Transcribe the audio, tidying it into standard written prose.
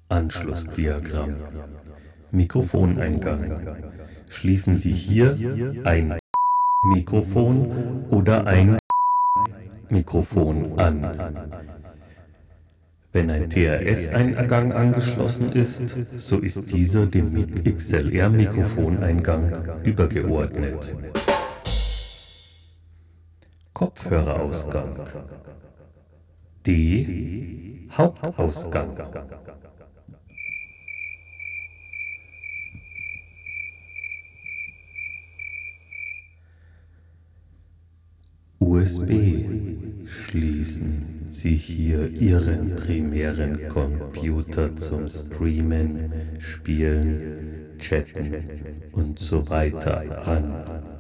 Anschlussdiagramm. Mikrofoneingang. Schließen Sie hier ein Mikrofon oder ein Mikrofon an. Wenn ein TRS-Eingang angeschlossen ist, so ist dieser dem XLR-Mikrofoneingang übergeordnet. Kopfhörerausgang. D. Hauptausgang. USB. Schließen Sie hier Ihren primären Computer zum Streamen, Spielen, Chatten und so weiter an.